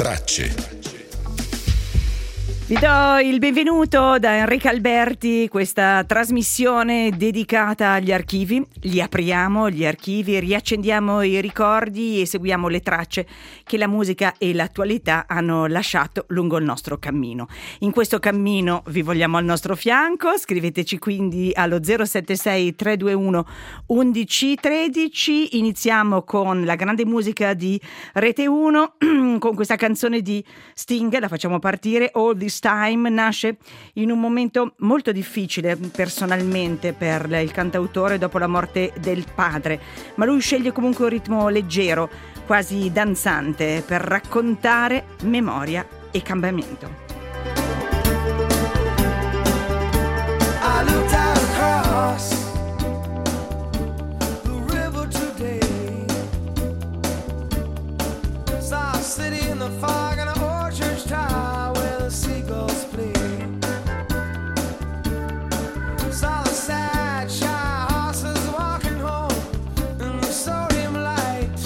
tracce. Vi do il benvenuto da Enrica Alberti, questa trasmissione dedicata agli archivi. Li apriamo, gli archivi, riaccendiamo i ricordi e seguiamo le tracce che la musica e l'attualità hanno lasciato lungo il nostro cammino. In questo cammino vi vogliamo al nostro fianco, scriveteci quindi allo 076 321 1113. Iniziamo con la grande musica di Rete 1, con questa canzone di Sting, la facciamo partire, All This Time. Nasce in un momento molto difficile personalmente per il cantautore dopo la morte del padre, ma lui sceglie comunque un ritmo leggero, quasi danzante, per raccontare memoria e cambiamento. I looked out across the river today, saw a city in the fog and an old church tower where the seagulls play, saw the sad shy horses walking home in the sodium light,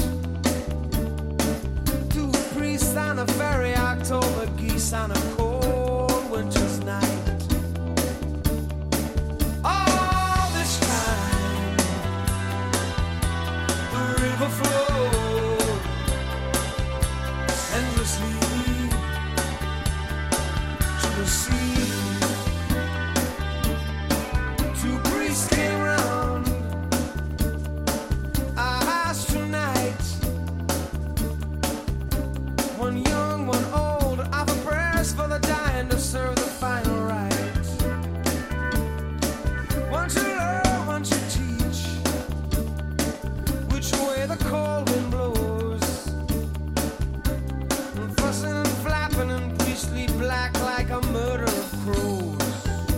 two priests on a ferry, October geese on a cold winter's night. All this time the river flowed endlessly to the sea. Two priests came round. I asked tonight, one young, one old, offer prayers for the dying to serve the final rite. One to learn, one to teach, which way the cold wind blows, and fussing and flapping in priestly black like a murder of crows.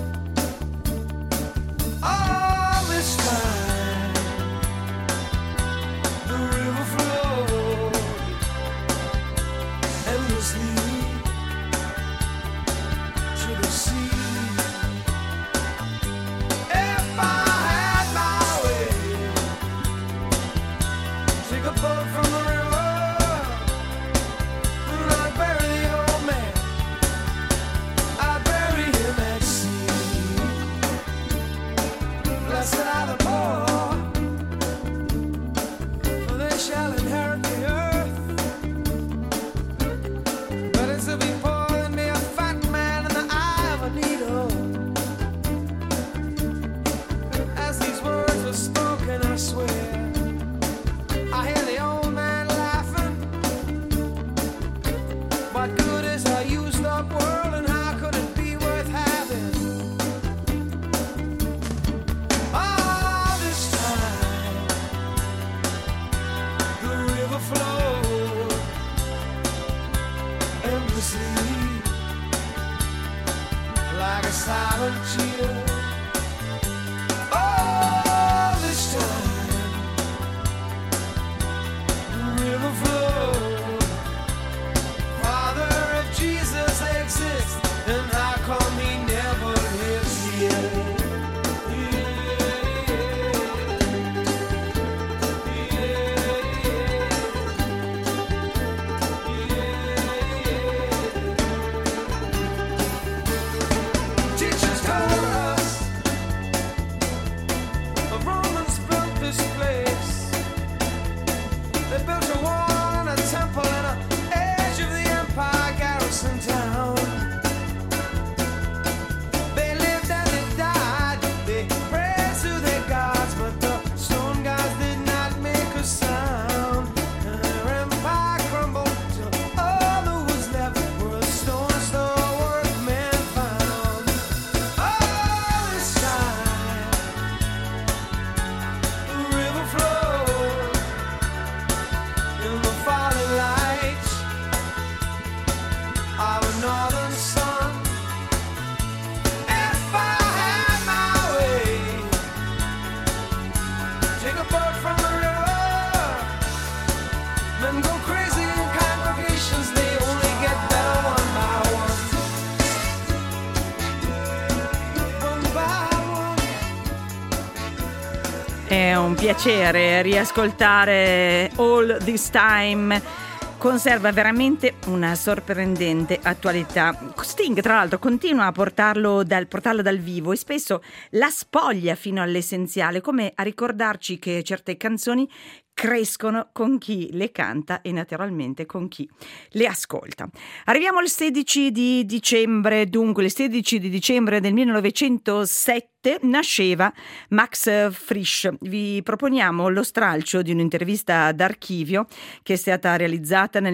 All this time the river flowed endlessly to the sea. If I had my way, take a boat from the river and I'd bury the old man, I'd bury him at sea. Blessed are the poor, for they shall inherit the earth. Better to be poor than be a fat man in the eye of a needle. As these words were spoken, I swear, I hear the old man laughing. What good is a used up world, and how could it be worth having? All this time the river flowed endlessly like a silent tear. All this time the river flowed. Father, if Jesus exists, then how come he never lives here? Teachers told us the Romans built this place. They built a wall and a temple and an edge of the empire garrison town. They lived and they died, they prayed to their gods, but the stone gods did not make a sound. And their empire crumbled till all that was left were a stone's throw workmen found. All this time the river flowed in the falling light of a northern sun. If I had my way, take a boat from the river, men go crazy in congregations, they only get better one by one. One by one. È un piacere riascoltare All This Time conserva veramente una sorprendente attualità. Sting, tra l'altro, continua a portarlo dal vivo e spesso la spoglia fino all'essenziale, come a ricordarci che certe canzoni crescono con chi le canta e naturalmente con chi le ascolta. Arriviamo al 16 di dicembre, dunque il 16 di dicembre del 1907 nasceva Max Frisch. Vi proponiamo lo stralcio di un'intervista d'archivio che è stata realizzata nel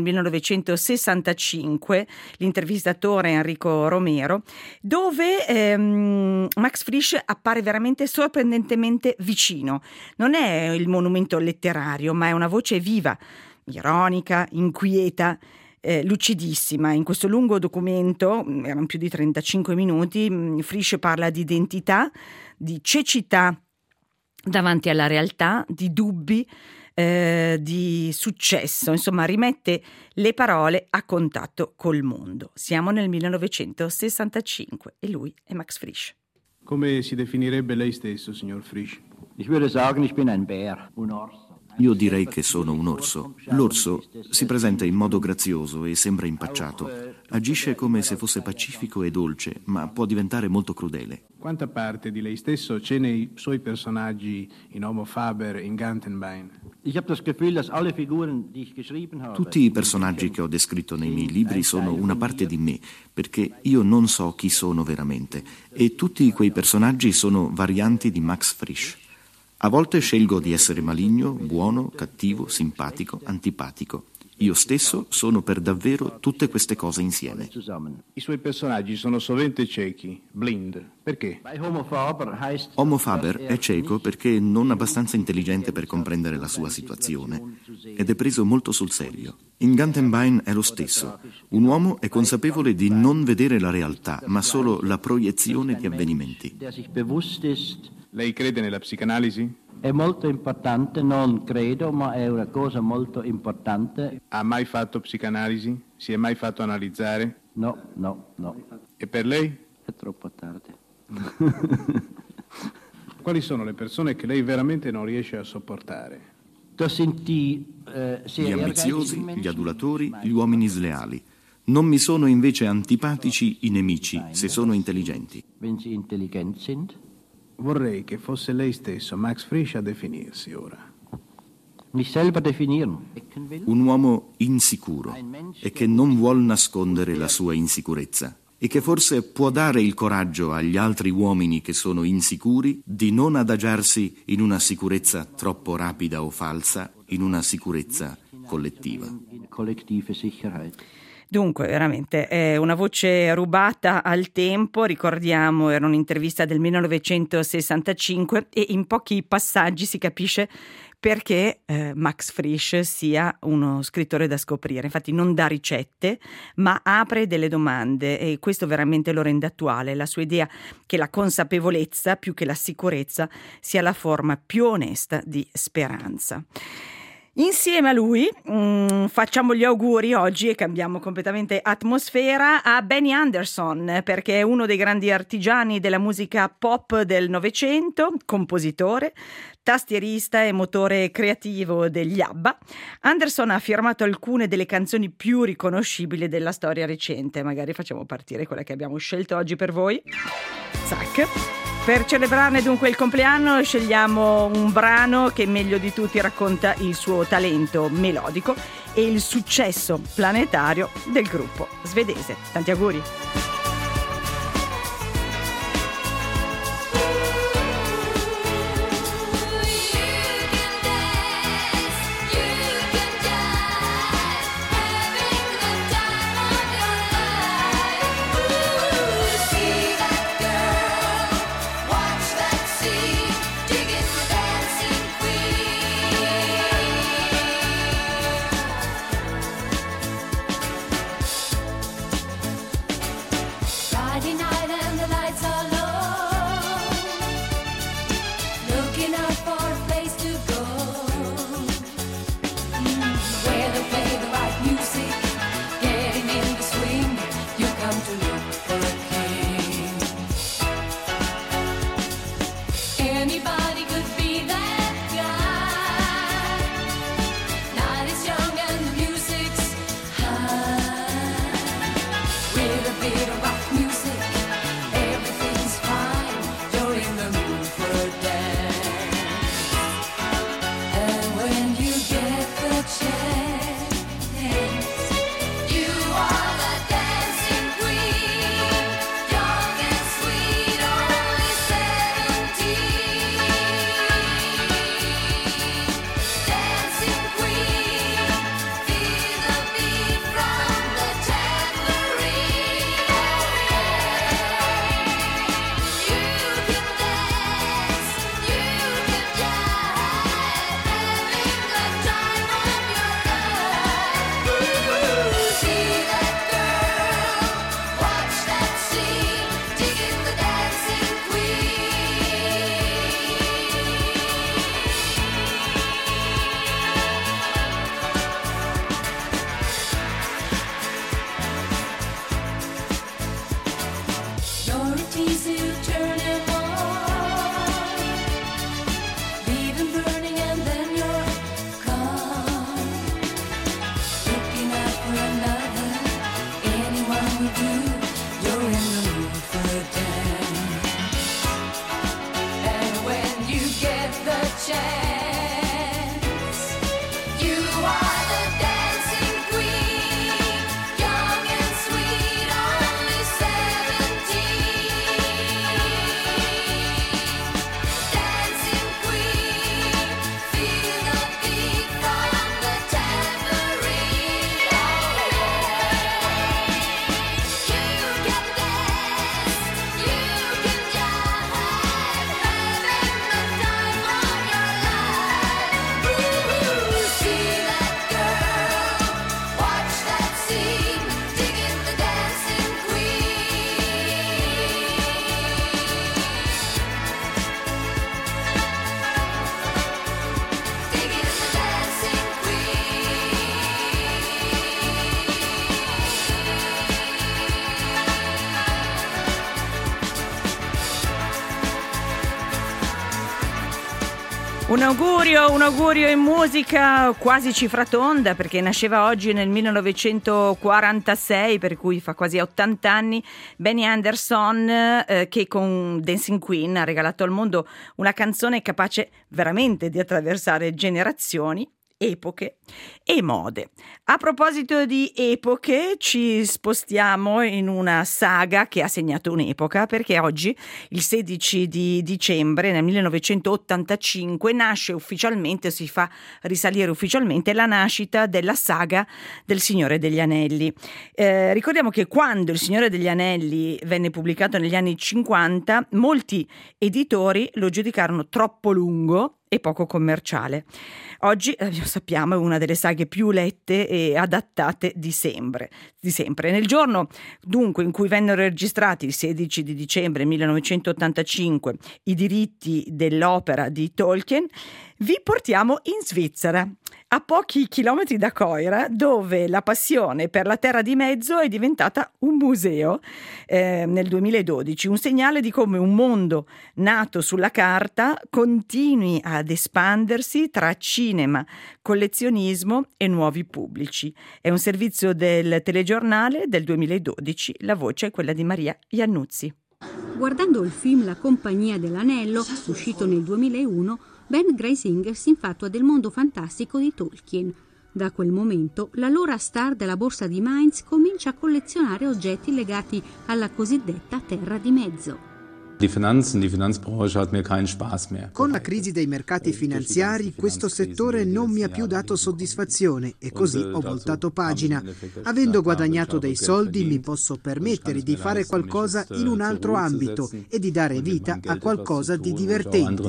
1965, l'intervistatore Enrico Romero, dove Max Frisch appare veramente sorprendentemente vicino. Non è il monumento letterario, ma è una voce viva, ironica, inquieta, lucidissima. In questo lungo documento, erano più di 35 minuti, Frisch parla di identità, di cecità davanti alla realtà, di dubbi, di successo, insomma rimette le parole a contatto col mondo. Siamo nel 1965 e lui è Max Frisch. Come si definirebbe lei stesso, signor Frisch? Ich würde sagen, ich bin ein Bär, un orso. Io direi che sono un orso. L'orso si presenta in modo grazioso e sembra impacciato. Agisce come se fosse pacifico e dolce, ma può diventare molto crudele. Quanta parte di lei stesso c'è nei suoi personaggi in Homo Faber, in Gantenbein? Ich habe das Gefühl, dass alle Figuren, die ich geschrieben habe, Tutti i personaggi che ho descritto nei miei libri sono una parte di me, perché io non so chi sono veramente, e tutti quei personaggi sono varianti di Max Frisch. A volte scelgo di essere maligno, buono, cattivo, simpatico, antipatico. Io stesso sono per davvero tutte queste cose insieme. zusammen. I suoi personaggi sono sovente ciechi, blind. Perché? Bei Homo Faber heißt Homo Faber è cieco perché non abbastanza intelligente per comprendere la sua situazione ed è preso molto sul serio. In Gantenbein è lo stesso. Un uomo è consapevole di non vedere la realtà, ma solo la proiezione di avvenimenti. der sich bewusst ist, Lei crede nella psicanalisi? è molto importante, non credo, ma è una cosa molto importante. Ha mai fatto psicanalisi? Si è mai fatto analizzare? No, no, no, E per lei? è troppo tardi. Quali sono le persone che lei veramente non riesce a sopportare? Das sind die Gli sehr ambiziosi, ehrgeizigen Menschen, gli adulatori, gli uomini sleali. Non mi sono invece antipatici i nemici, se sono intelligenti. wenn sie intelligent sind. Vorrei che fosse lei stesso, Max Frisch, a definirsi ora. Mich selber definieren. Ecken will. Un uomo insicuro e che non vuol nascondere la sua insicurezza e che forse può dare il coraggio agli altri uomini che sono insicuri di non adagiarsi in una sicurezza troppo rapida o falsa, in una sicurezza collettiva. In kollektive Sicherheit. Dunque, veramente è una voce rubata al tempo, ricordiamo, era un'intervista del 1965 e in pochi passaggi si capisce perché Max Frisch sia uno scrittore da scoprire. Infatti non dà ricette, ma apre delle domande e questo veramente lo rende attuale. La sua idea che la consapevolezza, più che la sicurezza, sia la forma più onesta di speranza. Insieme a lui facciamo gli auguri oggi e cambiamo completamente atmosfera a Benny Anderson, perché è uno dei grandi artigiani della musica pop del Novecento, compositore, tastierista e motore creativo degli ABBA. Anderson ha firmato alcune delle canzoni più riconoscibili della storia recente. Magari facciamo partire quella che abbiamo scelto oggi per voi. Zac. Per celebrarne dunque il compleanno scegliamo un brano che meglio di tutti racconta il suo talento melodico e il successo planetario del gruppo svedese. Tanti auguri! Un augurio in musica quasi cifra tonda, perché nasceva oggi nel 1946, per cui fa quasi 80 anni, Benny Anderson, che con Dancing Queen ha regalato al mondo una canzone capace veramente di attraversare generazioni, epoche e mode. A proposito di epoche, ci spostiamo in una saga che ha segnato un'epoca, perché oggi, il 16 di dicembre nel 1985, nasce ufficialmente, si fa risalire ufficialmente la nascita della saga del Signore degli Anelli. Ricordiamo che quando il Signore degli Anelli venne pubblicato negli anni 50, molti editori lo giudicarono troppo lungo e poco commerciale. Oggi, lo sappiamo, è una delle saghe più lette e adattate di sempre. Nel giorno, dunque, in cui vennero registrati, il 16 di dicembre 1985, i diritti dell'opera di Tolkien, vi portiamo in Svizzera, a pochi chilometri da Coira, dove la passione per la Terra di Mezzo è diventata un museo nel 2012, un segnale di come un mondo nato sulla carta continui ad espandersi tra cinema, collezionismo e nuovi pubblici. È un servizio del telegiornale del 2012, la voce è quella di Maria Iannuzzi. Guardando il film La Compagnia dell'Anello, uscito nel 2001, Ben Greisinger si infatua del mondo fantastico di Tolkien. Da quel momento, l'allora star della borsa di Mainz comincia a collezionare oggetti legati alla cosiddetta Terra di Mezzo. Die Finanzbranche hat mir keinen Spaß mehr. Con la crisi dei mercati finanziari, questo settore non mi ha più dato soddisfazione e così ho voltato pagina. Avendo guadagnato dei soldi, mi posso permettere di fare qualcosa in un altro ambito e di dare vita a qualcosa di divertente.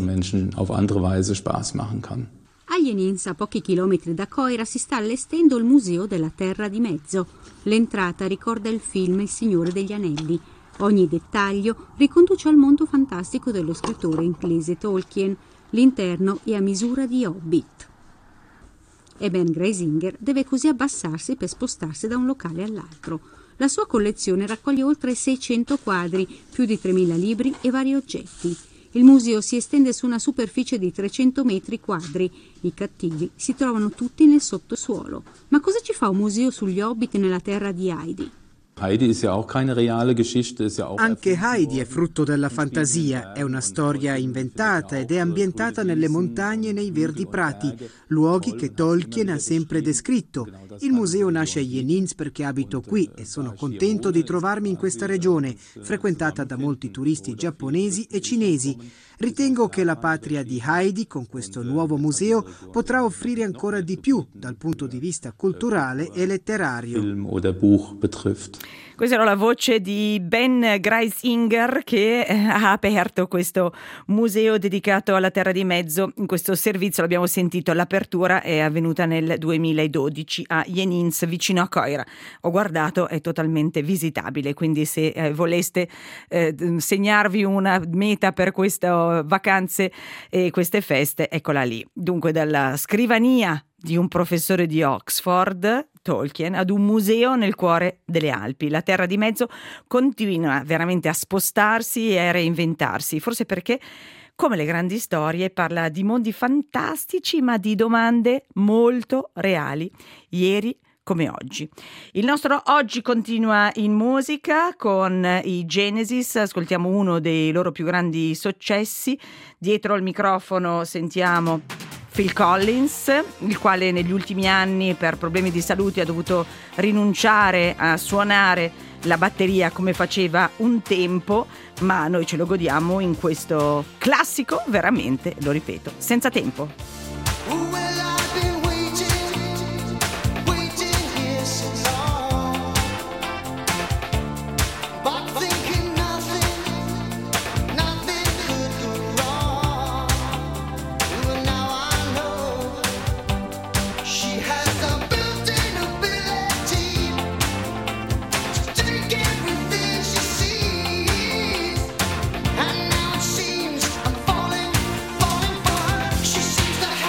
A Jenins, a pochi chilometri da Coira, si sta allestendo il Museo della Terra di Mezzo. L'entrata ricorda il film Il Signore degli Anelli. Ogni dettaglio riconduce al mondo fantastico dello scrittore inglese Tolkien. L'interno è a misura di Hobbit. E Ben Greisinger deve così abbassarsi per spostarsi da un locale all'altro. La sua collezione raccoglie oltre 600 quadri, più di 3.000 libri e vari oggetti. Il museo si estende su una superficie di 300 metri quadri. I cattivi si trovano tutti nel sottosuolo. Ma cosa ci fa un museo sugli Hobbit nella terra di Heidi? Anche Heidi è frutto della fantasia, è una storia inventata ed è ambientata nelle montagne e nei verdi prati, luoghi che Tolkien ha sempre descritto. Il museo nasce a Jenins perché abito qui e sono contento di trovarmi in questa regione, frequentata da molti turisti giapponesi e cinesi. Ritengo che la patria di Heidi, con questo nuovo museo, potrà offrire ancora di più dal punto di vista culturale e letterario. Questa era la voce di Ben Greisinger, che ha aperto questo museo dedicato alla Terra di Mezzo. In questo servizio l'abbiamo sentito, l'apertura è avvenuta nel 2012 a Jenins, vicino a Coira. Ho guardato, è totalmente visitabile, quindi se voleste segnarvi una meta per queste vacanze e queste feste, eccola lì. Dunque, dalla scrivania di un professore di Oxford, Tolkien, ad un museo nel cuore delle Alpi. La Terra di Mezzo continua veramente a spostarsi e a reinventarsi, forse perché, come le grandi storie, parla di mondi fantastici ma di domande molto reali, ieri come oggi. Il nostro oggi continua in musica con i Genesis, ascoltiamo uno dei loro più grandi successi. Dietro al microfono sentiamo Phil Collins, il quale negli ultimi anni per problemi di salute ha dovuto rinunciare a suonare la batteria come faceva un tempo, ma noi ce lo godiamo in questo classico, veramente, lo ripeto, senza tempo. Seems I'm falling for her. She seems to have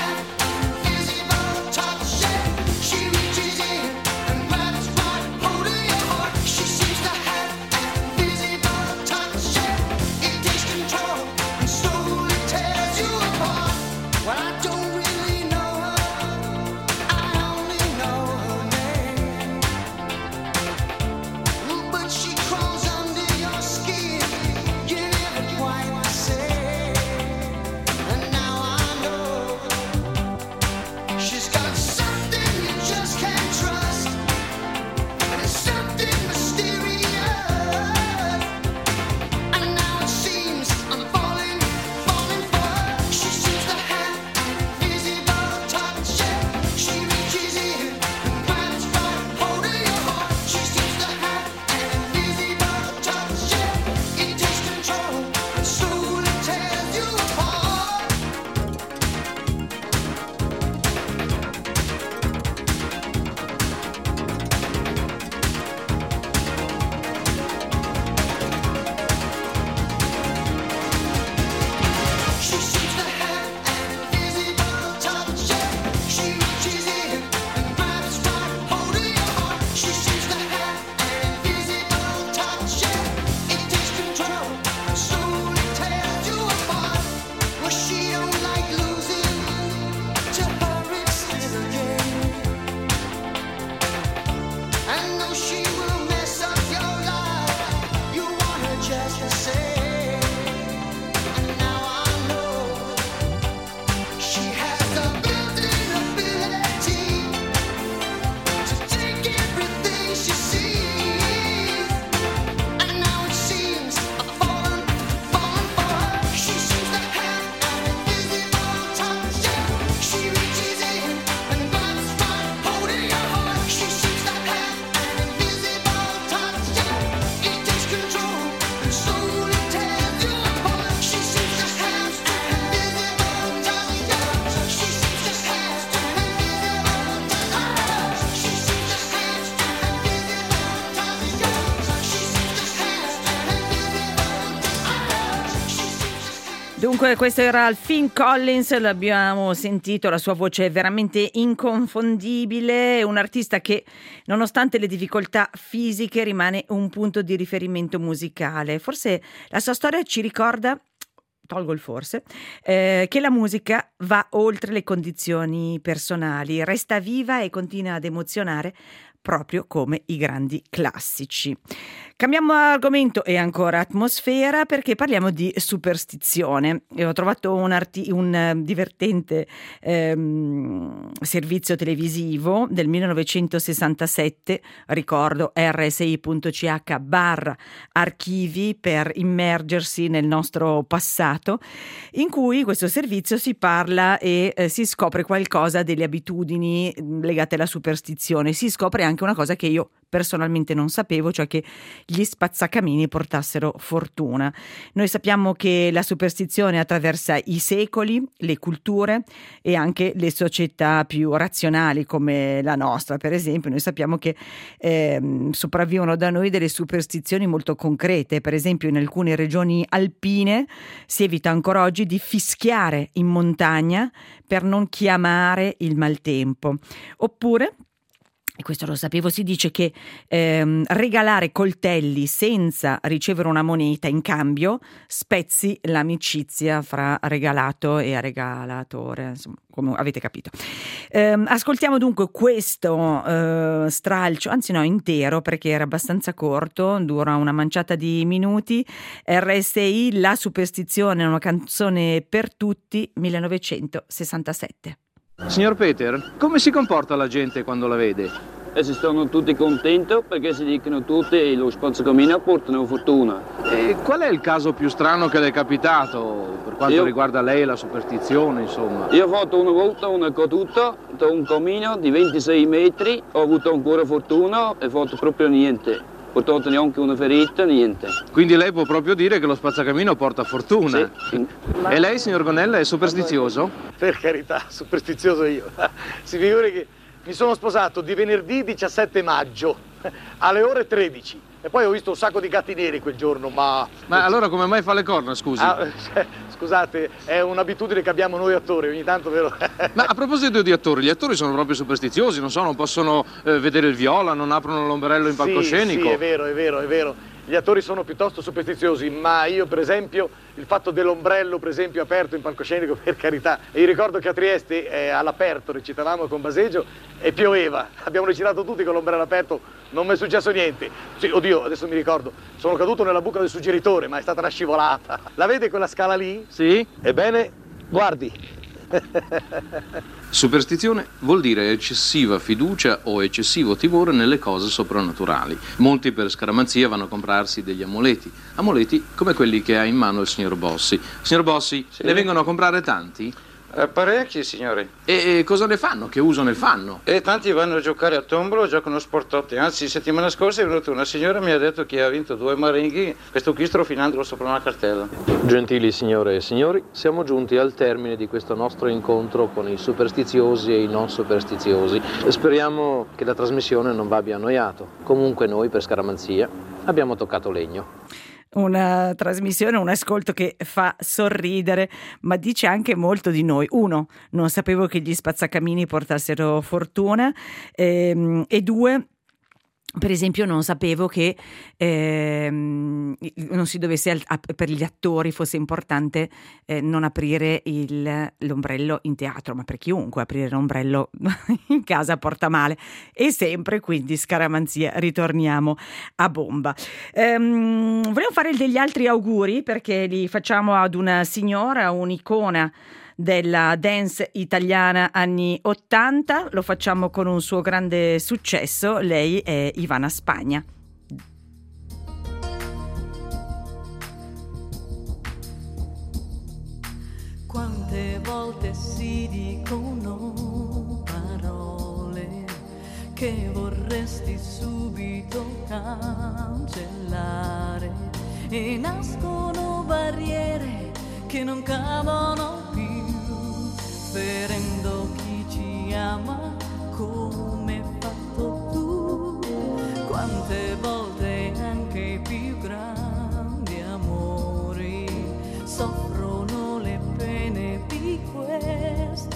Dunque questo era il Phil Collins, l'abbiamo sentito, la sua voce è veramente inconfondibile, un artista che nonostante le difficoltà fisiche rimane un punto di riferimento musicale. Forse la sua storia ci ricorda, tolgo il forse, che la musica va oltre le condizioni personali, resta viva e continua ad emozionare proprio come i grandi classici. Cambiamo argomento e ancora atmosfera, perché parliamo di superstizione. E ho trovato un divertente servizio televisivo del 1967, ricordo rsi.ch/archivi per immergersi nel nostro passato, in cui questo servizio si parla e si scopre qualcosa delle abitudini legate alla superstizione. Si scopre anche una cosa che io personalmente non sapevo, cioè che gli spazzacamini portassero fortuna. Noi sappiamo che la superstizione attraversa i secoli, le culture e anche le società più razionali come la nostra, per esempio. Noi sappiamo che sopravvivono da noi delle superstizioni molto concrete. Per esempio in alcune regioni alpine si evita ancora oggi di fischiare in montagna per non chiamare il maltempo. Oppure, e questo lo sapevo, si dice che regalare coltelli senza ricevere una moneta in cambio spezzi l'amicizia fra regalato e regalatore, insomma, come avete capito. Ascoltiamo dunque questo stralcio, anzi no, intero, perché era abbastanza corto, dura una manciata di minuti. RSI, La superstizione, una canzone per tutti, 1967. Signor Peter, come si comporta la gente quando la vede? E si stanno tutti contenti perché si dicono tutti che lo spazzacamino portano fortuna. E qual è il caso più strano che le è capitato per quanto riguarda lei e la superstizione, insomma? Io ho fatto una volta una caduta da un cammino di 26 metri, ho avuto ancora fortuna e ho fatto proprio niente. Portato neanche una ferita, niente. Quindi lei può proprio dire che lo spazzacamino porta fortuna? Sì. E lei, signor Gonella, è superstizioso? Per carità, superstizioso io. Si figuri che mi sono sposato di venerdì 17 maggio alle ore 13 e poi ho visto un sacco di gatti neri quel giorno, ma allora come mai fa le corna, scusi? Scusate, è un'abitudine che abbiamo noi attori, ogni tanto, vero? Ma a proposito di attori, gli attori sono proprio superstiziosi, non so, non possono vedere il viola, non aprono l'ombrello in palcoscenico. Sì, è vero. Gli attori sono piuttosto superstiziosi, ma io per esempio il fatto dell'ombrello per esempio aperto in palcoscenico, per carità. E io ricordo che a Trieste all'aperto recitavamo con Baseggio e pioveva, abbiamo recitato tutti con l'ombrello aperto, non mi è successo niente. Sì, oddio, adesso mi ricordo, sono caduto nella buca del suggeritore, ma è stata una scivolata. La vede quella scala lì? Sì. Ebbene, guardi. Superstizione vuol dire eccessiva fiducia o eccessivo timore nelle cose soprannaturali. Molti per scaramanzia vanno a comprarsi degli amuleti come quelli che ha in mano il signor Bossi. Signor Bossi, sì. Ne vengono a comprare tanti? Parecchi, signore. E cosa ne fanno? Che uso ne fanno? E tanti vanno a giocare a tombolo, giocano sportotti. Anzi, settimana scorsa è venuta una signora, mi ha detto che ha vinto 2 maringhi, questo qui strofinandolo sopra una cartella. Gentili signore e signori, siamo giunti al termine di questo nostro incontro con i superstiziosi e i non superstiziosi. Speriamo che la trasmissione non vi abbia annoiato. Comunque noi, per scaramanzia, abbiamo toccato legno. Una trasmissione, un ascolto che fa sorridere, ma dice anche molto di noi. Uno, non sapevo che gli spazzacamini portassero fortuna, e due, per esempio non sapevo che non si dovesse, per gli attori fosse importante non aprire l'ombrello in teatro, ma per chiunque aprire l'ombrello in casa porta male. E sempre, quindi, scaramanzia, ritorniamo a bomba. Volevo fare degli altri auguri, perché li facciamo ad una signora, un'icona della dance italiana anni 80, lo facciamo con un suo grande successo, lei è Ivana Spagna. Quante volte si dicono parole che vorresti subito cancellare e nascono barriere che non cadono più, ferendo chi ci ama come hai fatto tu. Quante volte anche i più grandi amori soffrono le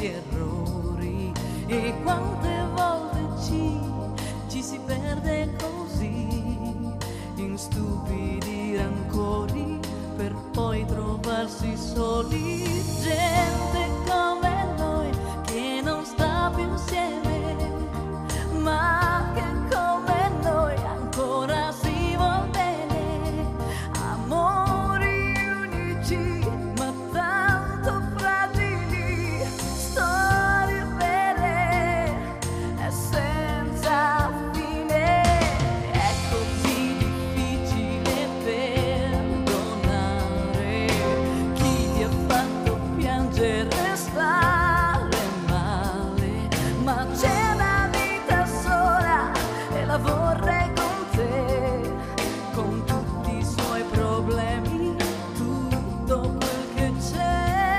stessi errori e quante volte ci si perde così in stupidi rancori per poi trovarsi soli. Gente come noi che non sta più insieme, ma che come noi ancora si vuol bene. Amori unici ma tanto fragili, storie vere e senza fine. È così difficile perdonare chi ti ha fatto piangere e stare male, ma c'è una vita sola e la vorrei con te, con tutti i suoi problemi, tutto quel che c'è.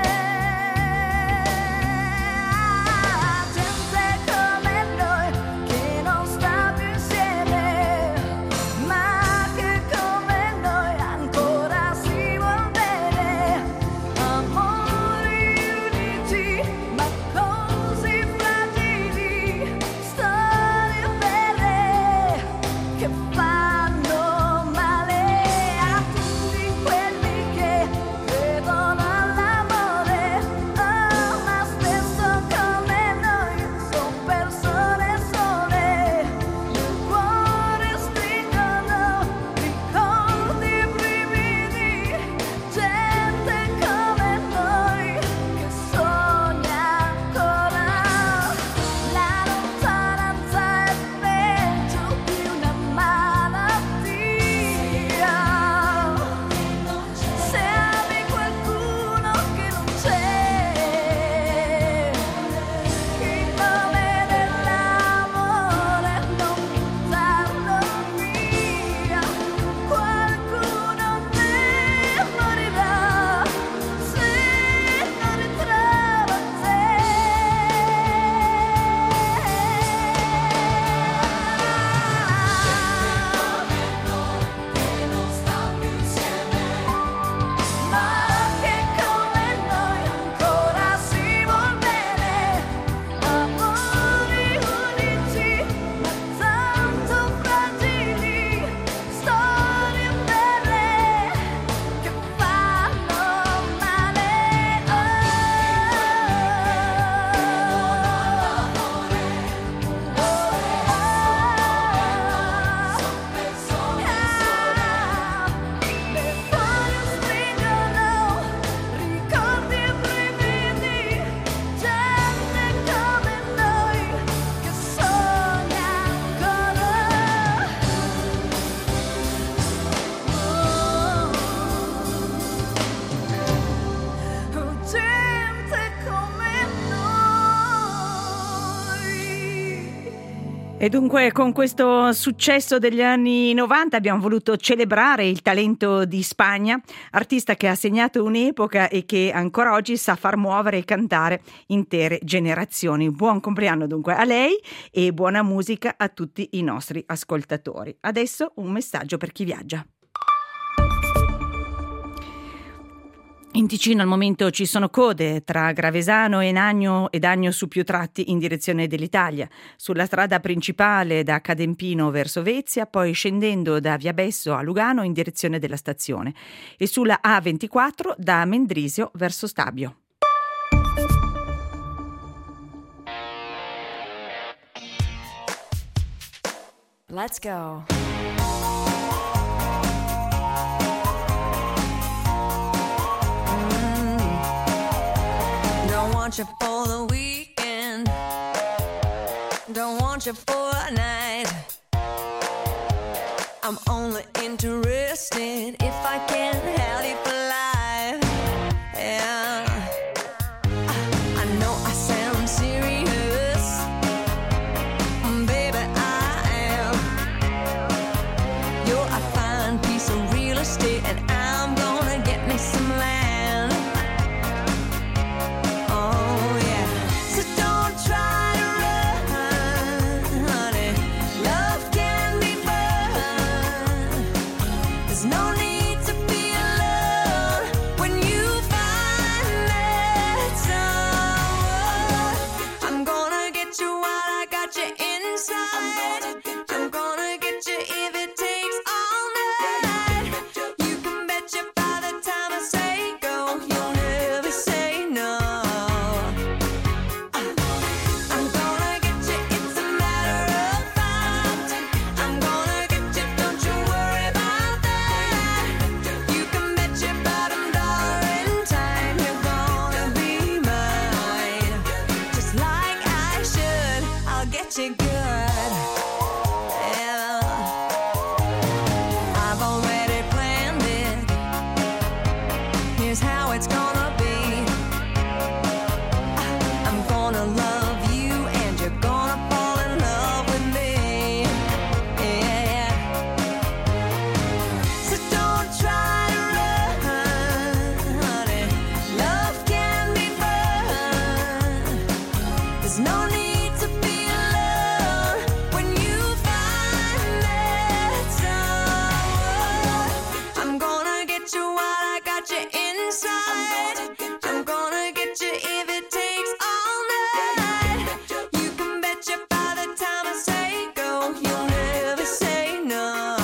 Gente come noi che non sta più insieme, ma che come noi ancora si vuol bene. Amori unici ma così fragili, storie vere che fanno male a tutti quelli che credono all'amore. Oh, ma spesso come noi son persone sole, nel cuore stringono ricordi e brividi. Gente come noi che sogna ancora. La lontananza è peggio di una malattia. Se ami qualcuno che non c'è, il nome dell'amore non buttarlo via. Qualcuno ne morirà se non ritrova te. Che non sta più insieme, ma che come noi ancora si vuol bene. Amori unici ma tanto fragili, storie vere che fanno male. Le cuori stringono ricordi e brividi. Gente come noi che sogna ancora. Gente come noi. E dunque con questo successo degli anni 90 abbiamo voluto celebrare il talento di Spagna, artista che ha segnato un'epoca e che ancora oggi sa far muovere e cantare intere generazioni. Buon compleanno dunque a lei e buona musica a tutti i nostri ascoltatori. Adesso un messaggio per chi viaggia. In Ticino al momento ci sono code tra Gravesano e Nagno ed Agno su più tratti in direzione dell'Italia. Sulla strada principale da Cadempino verso Vezia, poi scendendo da Via Besso a Lugano in direzione della stazione. E sulla A24 da Mendrisio verso Stabio. Let's go. Don't want you for the weekend, don't want you for a night. I'm only interested if I can have you for life. Yeah, I know I sound serious, baby I am. You're a fine piece of real estate and I'm gonna get me some land. Oh yeah, so don't try to run, honey. Love can be fun. There's no need to be alone. get you good. Yeah. I've already planned it. Here's how it's gonna be. I'm gonna love you and you're gonna fall in love with me. Yeah. So don't try to run, honey. Love can be fun. There's no need to be alone when you find that someone. I'm gonna get you while I got you inside. I'm gonna get you if it takes all night. You can bet you by the time I say go, you'll never say no.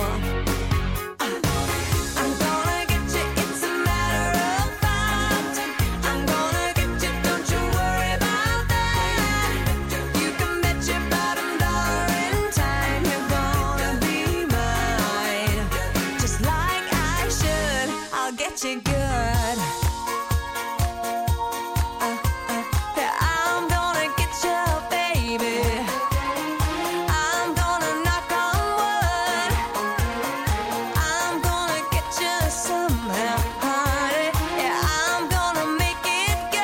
I'm gonna get you, it's a matter of fact. I'm gonna get you, don't you worry about that. You can bet your bottom dollar in time you're gonna be mine. Just like I should, I'll get you good. Yeah, I'm gonna get you, baby. I'm gonna knock on wood. I'm gonna get you somehow, honey. Yeah, I'm gonna make it good.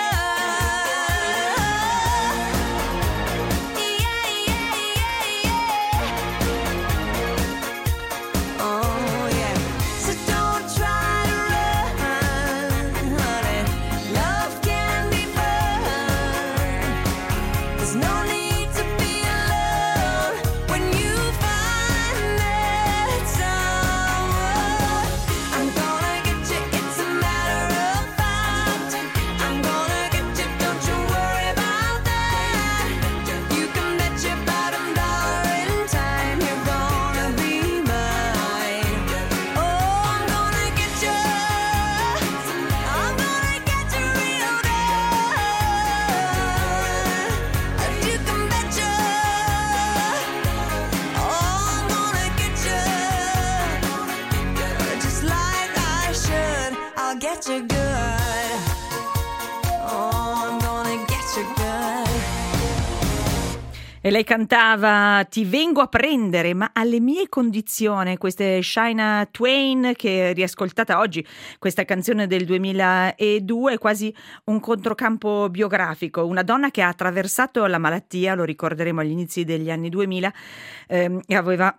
Oh yeah. So don't try to run, honey. Love can be fun. There's no need to be alone when you find that someone. I'm gonna get you, it's a matter of fact. I'm gonna get you, don't you worry about that. You can bet your bottom dollar in time you're gonna be mine. Oh, I'm gonna get you. I'm gonna get you real good. You can bet you. Oh, I'm gonna get you. Just like I should, I'll get you good. Oh, I'm gonna get you good. E lei cantava Ti vengo a prendere, ma alle mie condizioni. Questa è Shania Twain, che riascoltata oggi, questa canzone del 2002, è quasi un controcampo biografico. Una donna che ha attraversato la malattia, lo ricorderemo agli inizi degli anni 2000, e aveva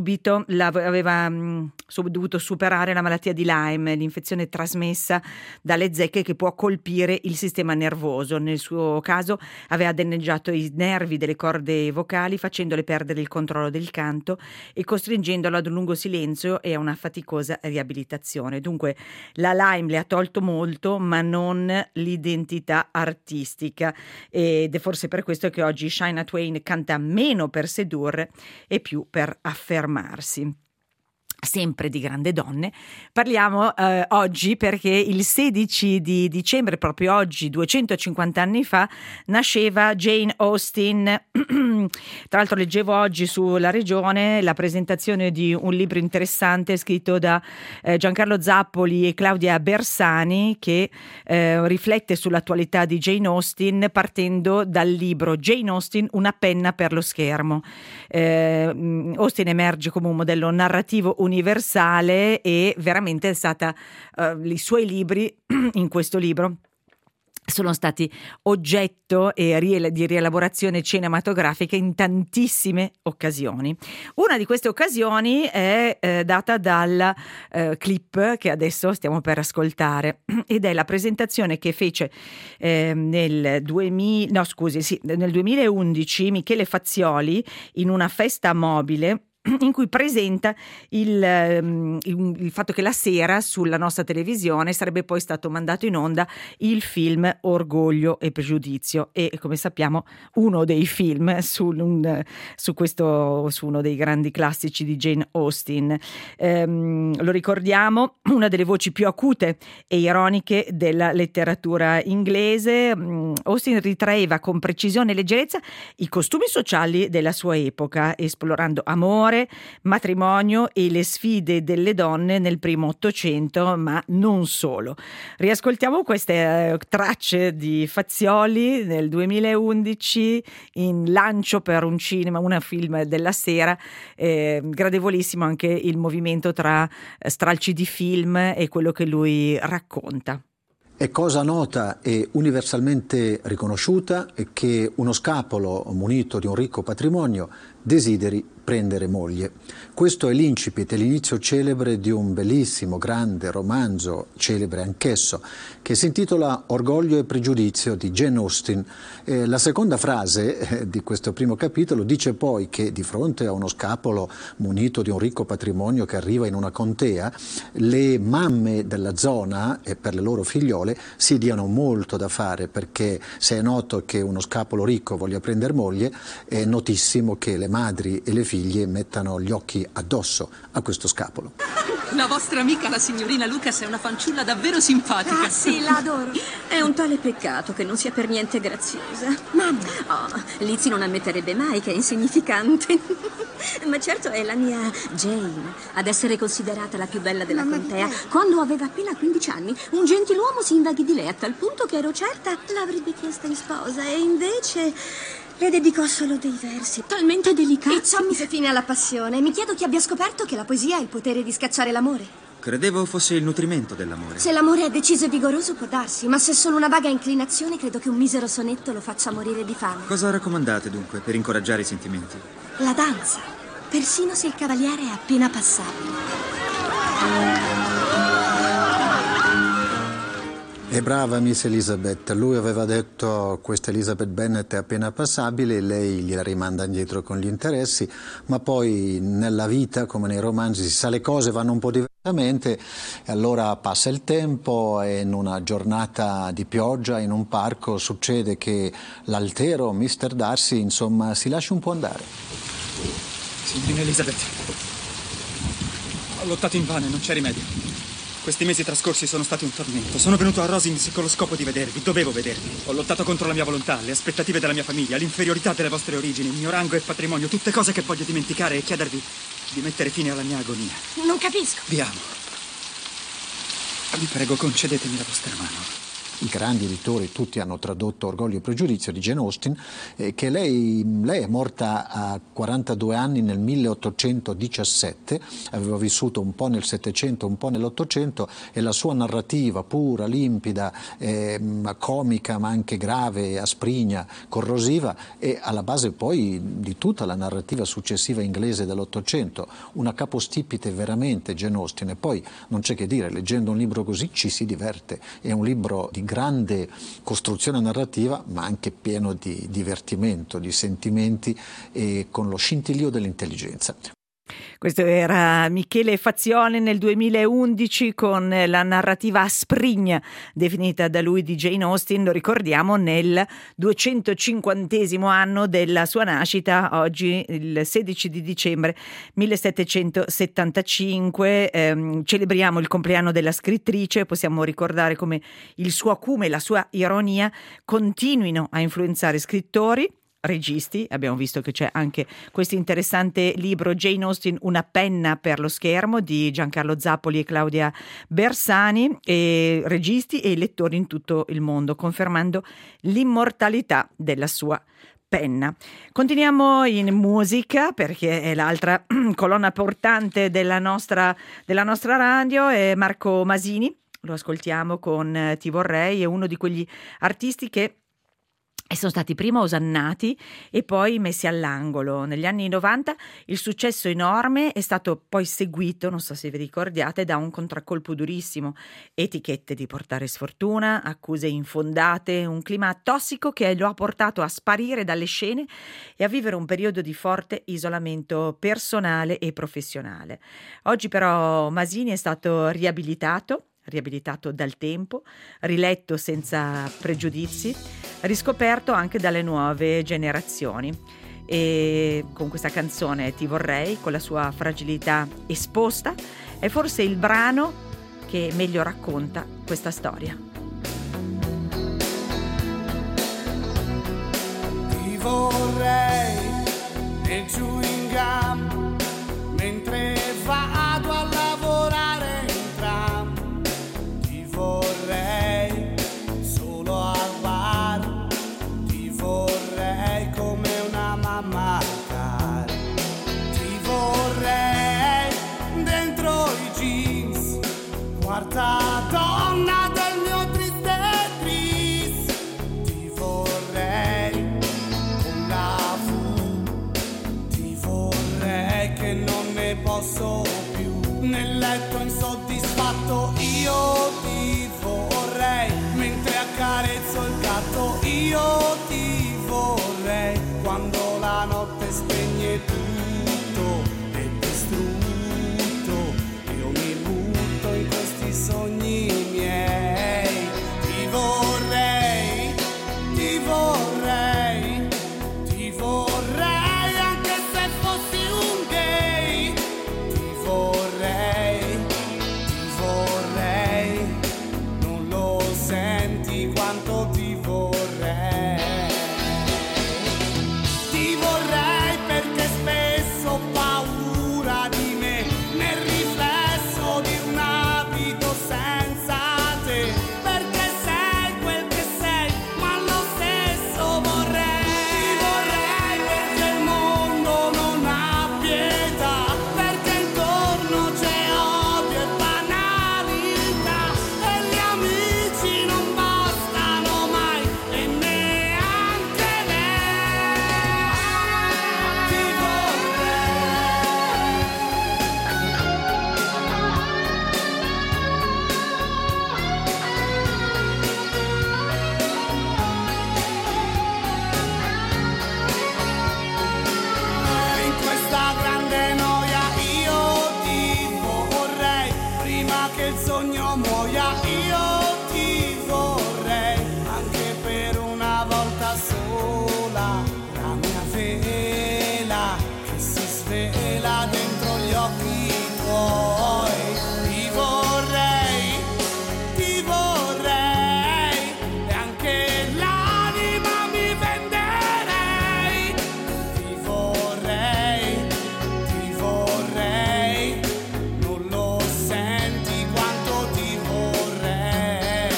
dovuto superare la malattia di Lyme, l'infezione trasmessa dalle zecche che può colpire il sistema nervoso. Nel suo caso aveva danneggiato i nervi delle corde vocali, facendole perdere il controllo del canto e costringendolo ad un lungo silenzio e a una faticosa riabilitazione. Dunque la Lyme le ha tolto molto, ma non l'identità artistica, ed è forse per questo che oggi Shania Twain canta meno per sedurre e più per affermarsi. Sempre di grandi donne parliamo oggi, perché il 16 di dicembre, proprio oggi, 250 anni fa, nasceva Jane Austen. Tra l'altro leggevo oggi sulla Regione la presentazione di un libro interessante scritto da Giancarlo Zappoli e Claudia Bersani, che riflette sull'attualità di Jane Austen partendo dal libro Jane Austen, una penna per lo schermo. Austen emerge come un modello narrativo universale e veramente è stata i suoi libri in questo libro sono stati oggetto di rielaborazione cinematografica in tantissime occasioni. Una di queste occasioni è data dal clip che adesso stiamo per ascoltare, ed è la presentazione che fece nel 2011 Michele Fazzioli in una festa mobile, in cui presenta il fatto che la sera sulla nostra televisione sarebbe poi stato mandato in onda il film Orgoglio e Pregiudizio, e come sappiamo uno dei film su uno dei grandi classici di Jane Austen. Lo ricordiamo, una delle voci più acute e ironiche della letteratura inglese. Austen ritraeva con precisione e leggerezza i costumi sociali della sua epoca, esplorando amore, amore, matrimonio e le sfide delle donne nel primo Ottocento, ma non solo. Riascoltiamo queste tracce di Fazioli nel 2011 in Lancio per un cinema, una film della sera. Gradevolissimo anche il movimento tra stralci di film e quello che lui racconta. È cosa nota e universalmente riconosciuta che uno scapolo munito di un ricco patrimonio desideri prendere moglie. Questo è l'incipit, è l'inizio celebre di un bellissimo, grande romanzo, celebre anch'esso, che si intitola Orgoglio e pregiudizio di Jane Austen. La seconda frase di questo primo capitolo dice poi che di fronte a uno scapolo munito di un ricco patrimonio che arriva in una contea, le mamme della zona e per le loro figliole si diano molto da fare, perché se è noto che uno scapolo ricco voglia prendere moglie, è notissimo che le madri e le figlie mettano gli occhi addosso a questo scapolo. La vostra amica, la signorina Lucas, è una fanciulla davvero simpatica. Ah, sì, la adoro. È un tale peccato che non sia per niente graziosa. Mamma! Oh, Lizzie non ammetterebbe mai che è insignificante. Ma certo è la mia Jane ad essere considerata la più bella della contea. Quando aveva appena 15 anni, un gentiluomo si invaghì di lei a tal punto che ero certa l'avrebbe chiesta in sposa e invece le dedicò solo dei versi talmente delicati. E ciò mise fine alla passione. Mi chiedo chi abbia scoperto che la poesia ha il potere di scacciare l'amore. Credevo fosse il nutrimento dell'amore. Se l'amore è deciso e vigoroso può darsi, ma se è solo una vaga inclinazione, credo che un misero sonetto lo faccia morire di fame. Cosa raccomandate dunque per incoraggiare i sentimenti? La danza, persino se il cavaliere è appena passato. È brava Miss Elizabeth, lui aveva detto questa Elizabeth Bennet è appena passabile, lei gliela rimanda indietro con gli interessi, ma poi nella vita, come nei romanzi, si sa le cose vanno un po' diversamente e allora passa il tempo e in una giornata di pioggia in un parco succede che l'altero Mr. Darcy, insomma, si lascia un po' andare. Signorina Elizabeth, ho lottato invano e non c'è rimedio. Questi mesi trascorsi sono stati un tormento. Sono venuto a Rosings con lo scopo di vedervi. Dovevo vedervi. Ho lottato contro la mia volontà, le aspettative della mia famiglia, l'inferiorità delle vostre origini, il mio rango e patrimonio, tutte cose che voglio dimenticare e chiedervi di mettere fine alla mia agonia. Non capisco. Vi amo. Vi prego, concedetemi la vostra mano. I grandi editori tutti hanno tradotto Orgoglio e pregiudizio di Jane Austen, che lei è morta a 42 anni nel 1817, aveva vissuto un po' nel Settecento, un po' nell'Ottocento e la sua narrativa pura, limpida, comica ma anche grave, asprigna, corrosiva è alla base poi di tutta la narrativa successiva inglese dell'Ottocento, una capostipite veramente Jane Austen e poi non c'è che dire, leggendo un libro così ci si diverte, è un libro di grande costruzione narrativa ma anche pieno di divertimento, di sentimenti e con lo scintillio dell'intelligenza. Questo era Michele Fazione nel 2011 con la narrativa asprigna definita da lui di Jane Austen, lo ricordiamo nel 250° anno della sua nascita, oggi il 16 di dicembre 1775, celebriamo il compleanno della scrittrice, possiamo ricordare come il suo acume e la sua ironia continuino a influenzare scrittori, registi. Abbiamo visto che c'è anche questo interessante libro Jane Austen, una penna per lo schermo di Giancarlo Zappoli e Claudia Bersani, e registi e lettori in tutto il mondo, confermando l'immortalità della sua penna. Continuiamo in musica perché è l'altra colonna portante della nostra radio, è Marco Masini, lo ascoltiamo con Ti vorrei, è uno di quegli artisti che sono stati prima osannati e poi messi all'angolo. Negli anni 90 il successo enorme è stato poi seguito, non so se vi ricordiate, da un contraccolpo durissimo, etichette di portare sfortuna, accuse infondate, un clima tossico che lo ha portato a sparire dalle scene e a vivere un periodo di forte isolamento personale e professionale. Oggi però Masini è stato riabilitato dal tempo, riletto senza pregiudizi, riscoperto anche dalle nuove generazioni. E con questa canzone Ti vorrei, con la sua fragilità esposta, è forse il brano che meglio racconta questa storia. Ti vorrei nel chewing gum letto insoddisfatto, io ti vorrei, mentre accarezzo il gatto, io ti vorrei, quando la notte spegne tutto è distrutto, io mi butto in questi sogni miei, ti vorrei, ti vorrei, ti vorrei anche se fossi un gay, ti vorrei, non lo senti quanto ti vorrei. Ti vorrei perché spesso ho paura di me, nel riflesso di un abito senza te, perché sei quel che sei, ma lo stesso vorrei. Ti vorrei perché il mondo non ha pietà, perché intorno c'è odio e banalità, e gli amici non bastano mai, e neanche lei. Ti in questa grande noia io ti vorrei, prima che il sogno muoia io ti vorrei, anche per una volta sola, la mia vela che si svela dentro gli occhi tuoi. Ti vorrei, e anche l'anima mi venderei. Ti vorrei, non lo senti quanto ti vorrei.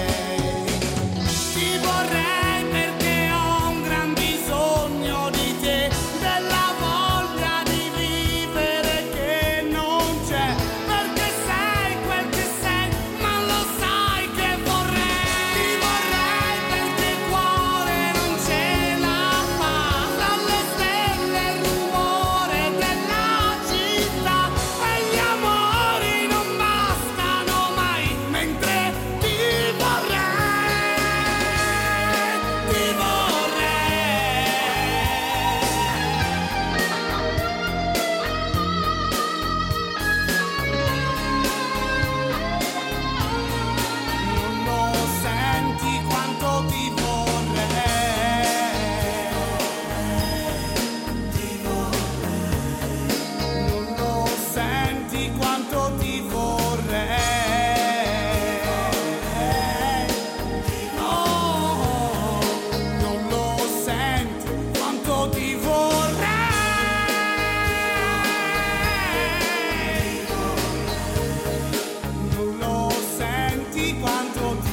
Ti vorrei perché ho un gran bisogno di te, della voglia di vivere che non c'è, perché sei quel che sei, ma lo sai che vorrei. Ti vorrei perché il cuore non ce la fa, dalle stelle il rumore della città, e gli amori non bastano mai, mentre ti vorrei, ti non lo senti quanto ti vorrei, non lo senti quanto ti vorrei, no, non lo senti quanto ti vorrei, non lo senti quanto ti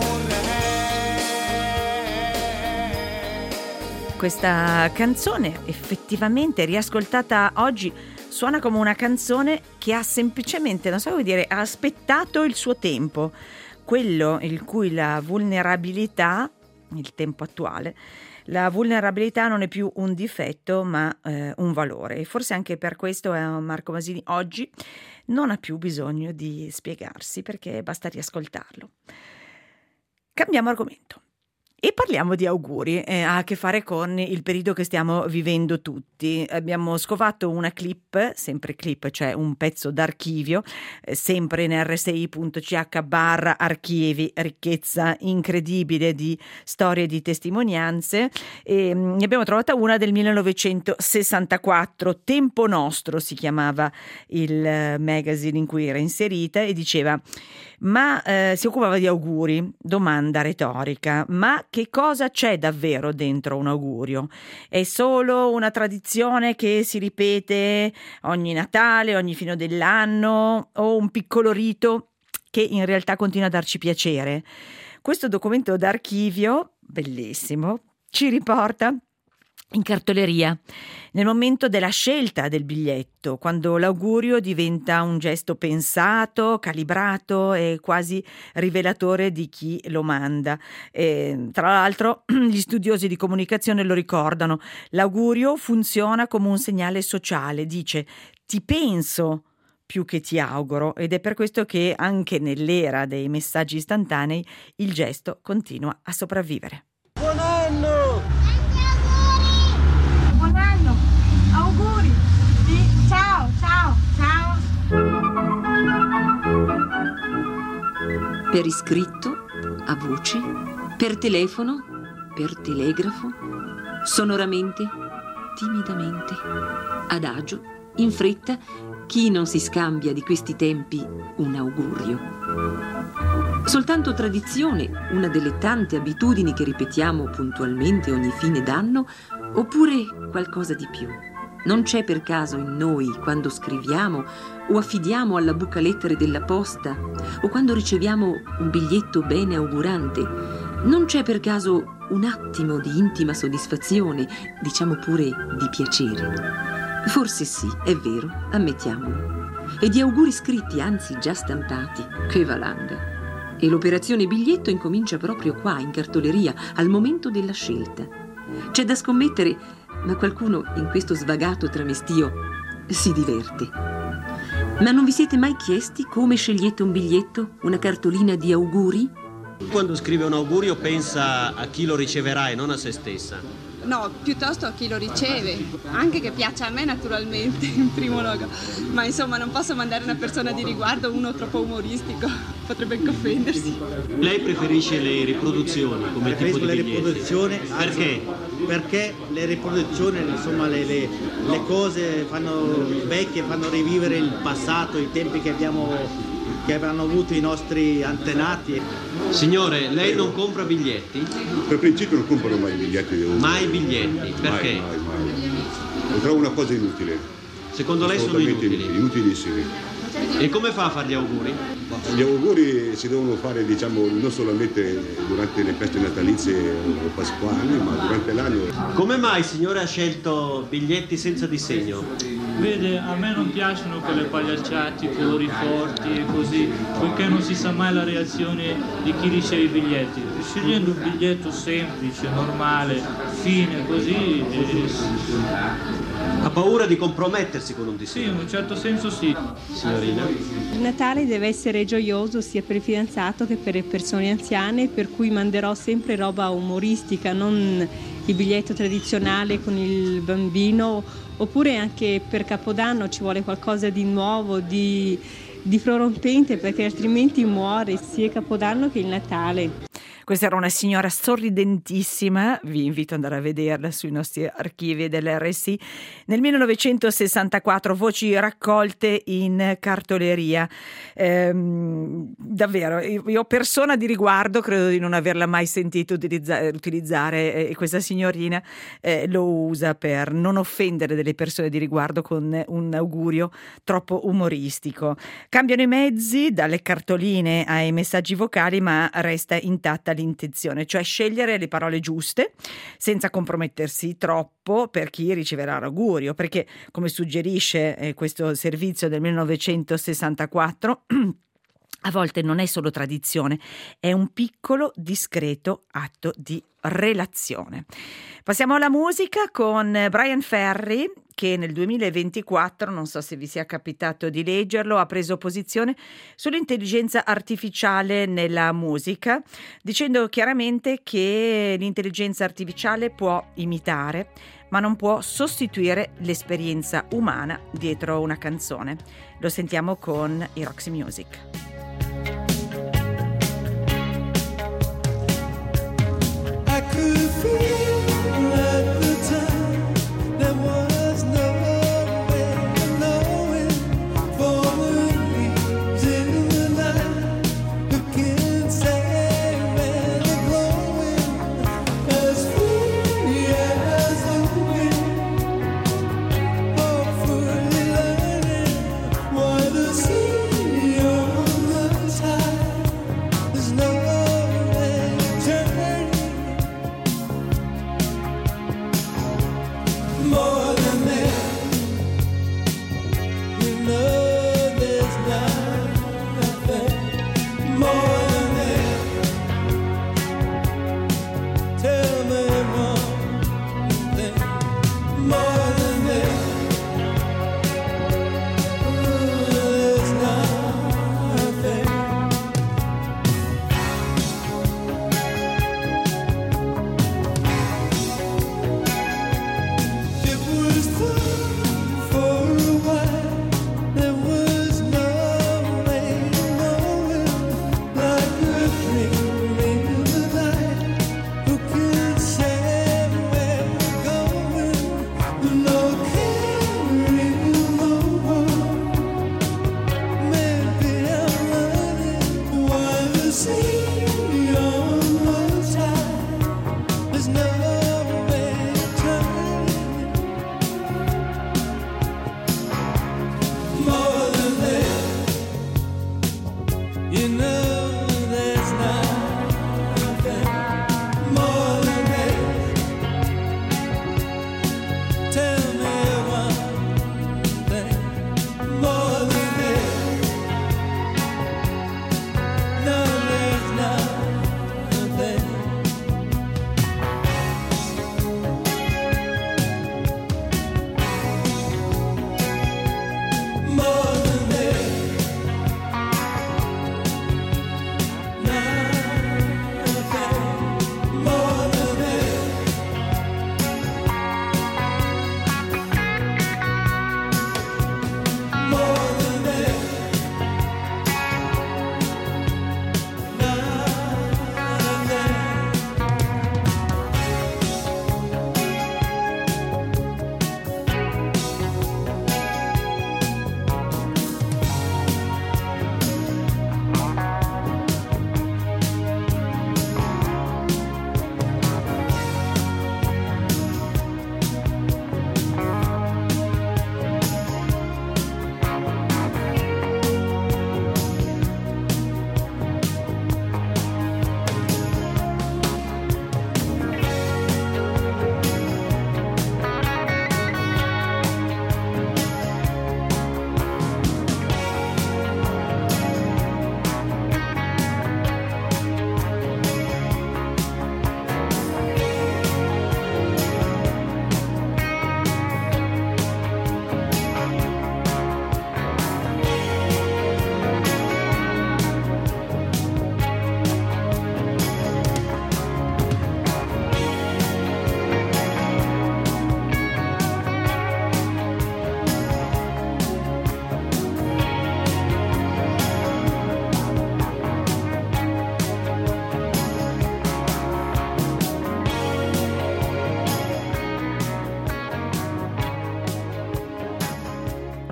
vorrei. Questa canzone effettivamente riascoltata oggi suona come una canzone che ha semplicemente, non so come dire, ha aspettato il suo tempo, quello in cui la vulnerabilità, il tempo attuale, la vulnerabilità non è più un difetto ma un valore, e forse anche per questo Marco Masini oggi non ha più bisogno di spiegarsi, perché basta riascoltarlo. Cambiamo argomento e parliamo di auguri. Ha a che fare con il periodo che stiamo vivendo tutti. Abbiamo scovato una clip, sempre clip, cioè un pezzo d'archivio, sempre in rsi.ch/archivi, ricchezza incredibile di storie e di testimonianze, e ne abbiamo trovata una del 1964, Tempo Nostro si chiamava il magazine in cui era inserita, e diceva: ma si occupava di auguri, domanda retorica, ma che cosa c'è davvero dentro un augurio? È solo una tradizione che si ripete ogni Natale, ogni fine dell'anno, o un piccolo rito che in realtà continua a darci piacere? Questo documento d'archivio, bellissimo, ci riporta in cartoleria, nel momento della scelta del biglietto, quando l'augurio diventa un gesto pensato, calibrato e quasi rivelatore di chi lo manda. Tra l'altro gli studiosi di comunicazione lo ricordano: l'augurio funziona come un segnale sociale, dice: ti penso più che ti auguro, ed è per questo che anche nell'era dei messaggi istantanei il gesto continua a sopravvivere. Buon anno! Buon anno! Auguri! Ciao, ciao, ciao! Per iscritto, a voce, per telefono, per telegrafo, sonoramente, timidamente, adagio, in fretta, chi non si scambia di questi tempi un augurio? Soltanto tradizione, una delle tante abitudini che ripetiamo puntualmente ogni fine d'anno, oppure qualcosa di più? Non c'è per caso in noi, quando scriviamo o affidiamo alla bucalettere della posta o quando riceviamo un biglietto bene augurante, non c'è per caso un attimo di intima soddisfazione, diciamo pure di piacere? Forse sì, è vero, ammettiamolo. E di auguri scritti, anzi già stampati, che valanga. E l'operazione biglietto incomincia proprio qua, in cartoleria, al momento della scelta. C'è da scommettere, ma qualcuno in questo svagato tramestio si diverte. Ma non vi siete mai chiesti come scegliete un biglietto, una cartolina di auguri? Quando scrive un augurio pensa a chi lo riceverà e non a se stessa. No, piuttosto a chi lo riceve, anche che piaccia a me naturalmente in primo luogo, ma insomma non posso mandare una persona di riguardo, uno troppo umoristico, potrebbe anche offendersi. Lei preferisce le riproduzioni come tipo di le biglietti? riproduzioni. Perché? Perché le riproduzioni, insomma, le cose vecchie fanno rivivere il passato, i tempi che avranno avuto i nostri antenati. Signore, lei non compra biglietti? Per principio non compro mai biglietti. Mai biglietti, perché? Mai. Lo trovo una cosa inutile. Secondo lei sono inutili? Inutilissimi. E come fa a fare gli auguri? Gli auguri si devono fare, diciamo, non solamente durante le feste natalizie o pasquali, ma durante l'anno. Come mai, signore, ha scelto biglietti senza disegno? Vede, a me non piacciono quelle pagliacciate, colori forti e così, poiché non si sa mai la reazione di chi riceve i biglietti. Scegliendo un biglietto semplice, normale, fine, così... Ha paura di compromettersi con un disegno? Sì, in un certo senso sì. Signorina? Il Natale deve essere gioioso sia per il fidanzato che per le persone anziane, per cui manderò sempre roba umoristica, non il biglietto tradizionale con il bambino, oppure anche per Capodanno ci vuole qualcosa di nuovo, di prorompente, perché altrimenti muore sia il Capodanno che il Natale. Questa era una signora sorridentissima, vi invito ad andare a vederla sui nostri archivi dell'RSI. Nel 1964 voci raccolte in cartoleria. Davvero, io persona di riguardo credo di non averla mai sentito utilizzare e questa signorina lo usa per non offendere delle persone di riguardo con un augurio troppo umoristico. Cambiano i mezzi dalle cartoline ai messaggi vocali, ma resta intatta l'intenzione, cioè scegliere le parole giuste senza compromettersi troppo per chi riceverà l'augurio, perché come suggerisce questo servizio del 1964 a volte non è solo tradizione, è un piccolo discreto atto di relazione. Passiamo alla musica con Brian Ferry, che nel 2024, non so se vi sia capitato di leggerlo, ha preso posizione sull'intelligenza artificiale nella musica, dicendo chiaramente che l'intelligenza artificiale può imitare, ma non può sostituire l'esperienza umana dietro una canzone. Lo sentiamo con i Roxy Music. I could feel at the time there was no way of knowing for the reason the night who can say when it's blowing as free as the wind, hopefully learning why the sea on the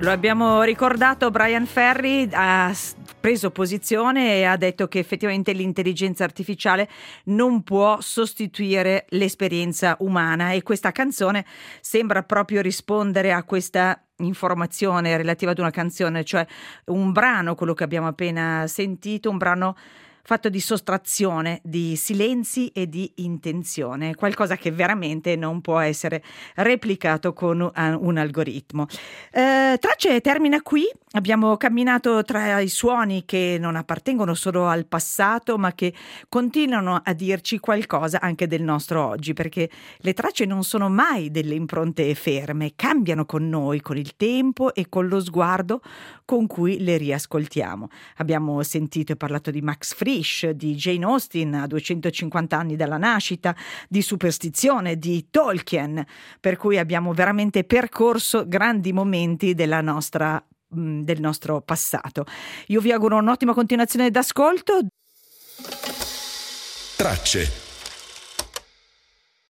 Lo abbiamo ricordato, Brian Ferry ha preso posizione e ha detto che effettivamente l'intelligenza artificiale non può sostituire l'esperienza umana, e questa canzone sembra proprio rispondere a questa informazione relativa ad una canzone, cioè un brano, quello che abbiamo appena sentito, un brano fatto di sottrazione, di silenzi e di intenzione, qualcosa che veramente non può essere replicato con un algoritmo. Tracce termina qui, abbiamo camminato tra i suoni che non appartengono solo al passato, ma che continuano a dirci qualcosa anche del nostro oggi, perché le tracce non sono mai delle impronte ferme, cambiano con noi, con il tempo e con lo sguardo con cui le riascoltiamo. Abbiamo sentito e parlato di Max Frisch, di Jane Austen a 250 anni dalla nascita, di superstizione, di Tolkien, per cui abbiamo veramente percorso grandi momenti del nostro passato. Io vi auguro un'ottima continuazione d'ascolto. Tracce.